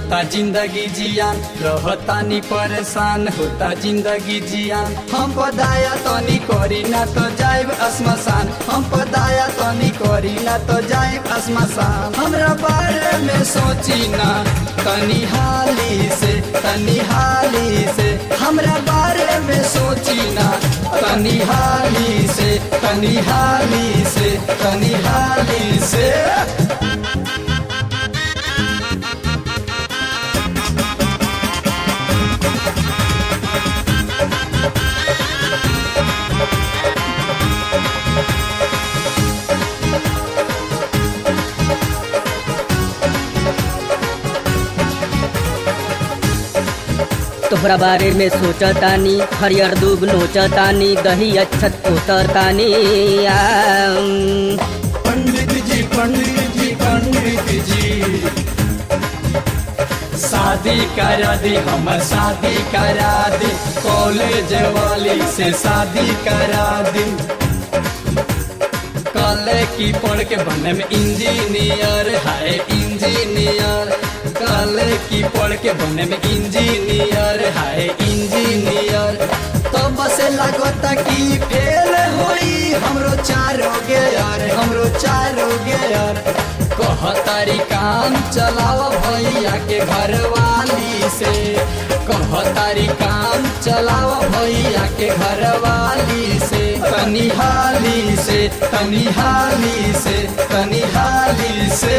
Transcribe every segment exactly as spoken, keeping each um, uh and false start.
होता जिंदगी जियान, रहतानी परेशान होता जिंदगी जियान। हम पदाया तनी करी ना तो जाइब असमसान, हम पदाया तनी करी ना तो जाइब असमसान। हमरा बारे में सोची ना तनी हाली से, तनी हाली से। हमरा बारे में सोची ना तनी हाली से, तनी हाली से, तनी हाली से। तोहरा बारे में सोचतानी, हरियर दूब नोचतानी, दही अच्छत उतरतानी। पंडित जी पंडित जी पंडित जी, शादी करा दे, हमर शादी करा दे, कॉलेज वाली से शादी करा दे। कॉलेज की पढ़ के बने में इंजीनियर है इंजीनियर, कॉलेज की पढ़ के बने में इंजीनियर है इंजीनियर। तो बस लगता कि फेल होई हमरो चारो गे यार, हमरो चारो गे यार। कहतारी काम चलाओ भैया के घर वाली से, कहतारी काम चलाओ भैया के घर वाली से। तनी हाली से, तनी हाली से, तनी हाली से।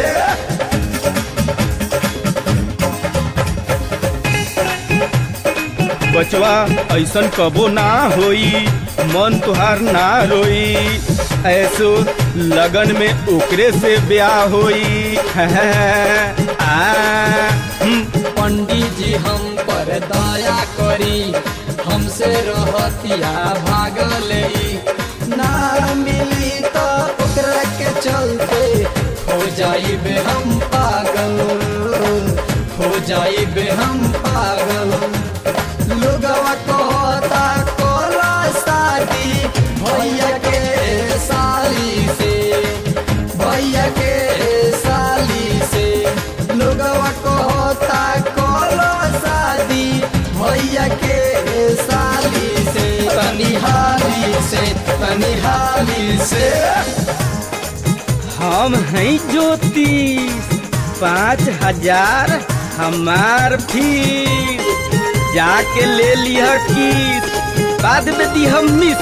बचवा ऐसन कबो ना होई, मन तुहार ना रोई। ऐसो लगन में ओकरे से ब्याह होई। आ, पंडित जी हम पर दया करी, हमसे रहतिया भागल ना मिली तो ओकरा के चलते हो जाइबे हम पागल, हो जाइबे हम पागल। लोगवा कहता कोला शादी भैया के साली से, भैया के साली से। लोगवा कहता कोला शादी भैया के साली से। तनी हाली से, तनी हाली से। हम हैं ज्योतिष, पाँच हजार हमार फीस। जाके ले लिया किस, बाद में दी हम मिस।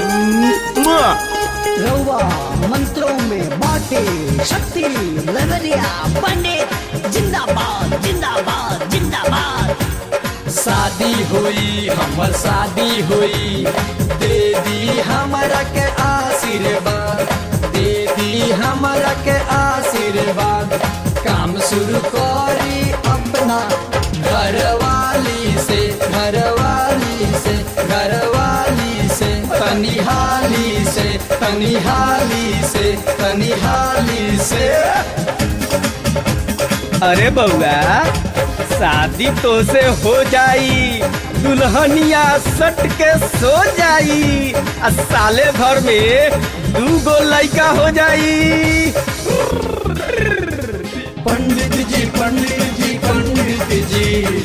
रउआ मंत्रों में बाटे शक्ति, लवरिया पंडित जिंदाबाद जिंदाबाद जिंदाबाद। शादी हुई हमर शादी हुई, दे दी हमरा के आशीर्वाद, दे दी हमरा के आशीर्वाद। काम शुरू करी अपना घर वाली से, घर वाली से, घर वाली से। तनी हाली से, तनी हाली से, तनी हाली से। अरे बउआ शादी तो से हो जाई, दुल्हनिया सट के सो जाई। आ साले भर में दू गो लड़का हो जाई। पंडित जी पंडित जी पंडित जी,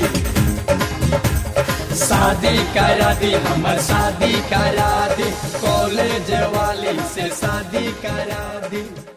शादी करा दी, हमर शादी करा दी, कॉलेज वाली से शादी करा दी।